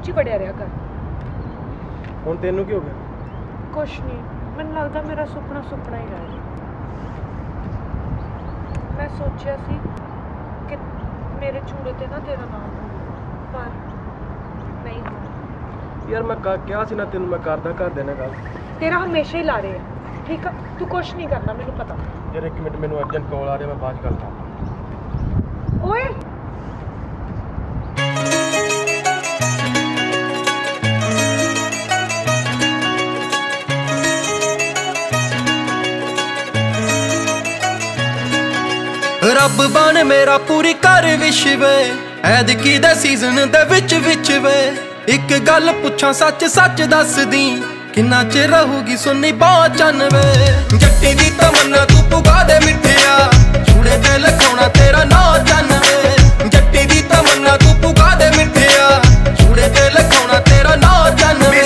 'ਚ वड़िया रहा कर। हुण तेनू की हो गया? कुछ नहीं, मैनूं लगदा मेरा सुपना सुपना ही रह गया। मैं सोचिया सी कि मेरे चूड़े ते ना तेरा नाम हो, पर नहीं होना। यार मैं क्या सी ना तेनू मैं करदा घर दे नाल गल। तेरा हमेशा ही ला रहे हैं, ठीक है? तू कुछ नहीं करना, मैनूं पता। यार एक मिनट, मैनू अर्जेंट कॉल आ रहा, मैं बाद च करदा। ओए रब बन मेरा पूरी कर विश वे, ऐदकी दे सीजन दे विच वे। एक गल पुछां सच सच दस दी, किन्ना चिर रहूगी सुननी बात चन वे। जट्टी दी तमन्ना तू पुगा दे मिठिया, छुड़े ते लखाउणा तेरा ना चन वे। जट्टी दी तमन्ना तू पुगा दे मिठिया, छुड़े ते लखाउणा तेरा ना चन वे।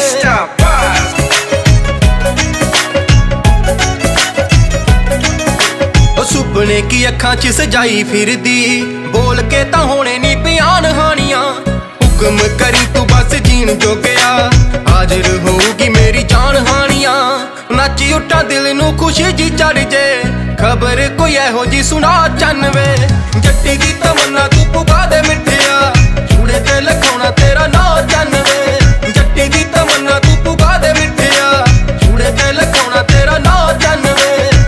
सुपने की अखां च सजाई फिरदी, बोल के तां होने नी बयान हानियां। हुक्म करी तू बस जीन जो गया, हाजिर होगी मेरी जान हानियां। नची उठा दिल नू खुशी जी चढ़ जे, खबर कोई ऐहो जी सुना चन वे। जट्टी दी तमन्ना तू पुगा दे मिठिया, छुड़े ते लखाउणा तेरा ना चन वे। जट्टी दी तमन्ना तू पुगा दे मिठिया, छुड़े ते लखाउणा तेरा ना चन वे।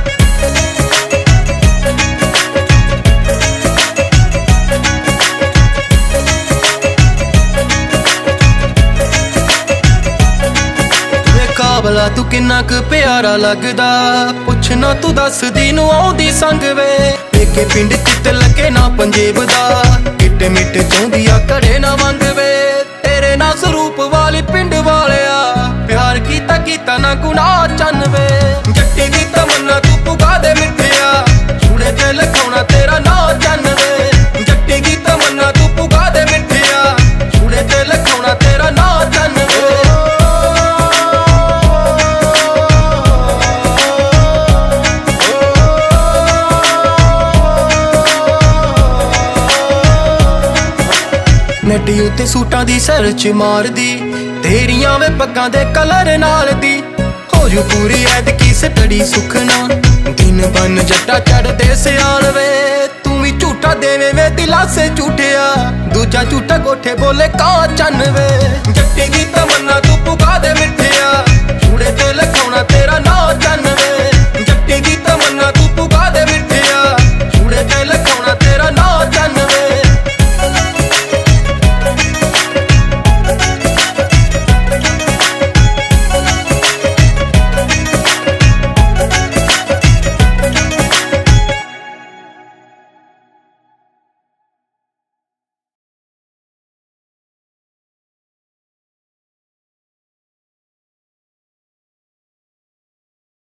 काबला तू किन्ना क प्यारा लगदा, पुछना तू दस दी नू आउंदी संग वे। पेके पिंड चित लगे ना पंजेब दा, किट मिट चौंदिया घड़े ना मंग वे। तेरे ना स्वरूप वाली पिंड वालिया, प्यार कीता ना गुनाह चन वे। जट्टी दी तमन्ना तू पुगा दे मिठिया, छुड़े ते लखाउणा तेरा ना चन वे। जट्टी दी तमन्ना तू पुगा दे मिठिया, छुड़े ते लखाउणा तेरा ना चन वे। नड्डी उत्ते सूटां the search मारदी, तेरियां way पग्गां they colour नाल दी। हो जू पूरी ऐदकी सटड़ी सुखना, दिन बन जट्टा चढ़दे सियाल वे। तू भी झूठा देवे वे दिलासे झूठिया, दूजा झूठा कोठे बोले का चन वे। जट्टी दी तमन्ना तू पुगा दे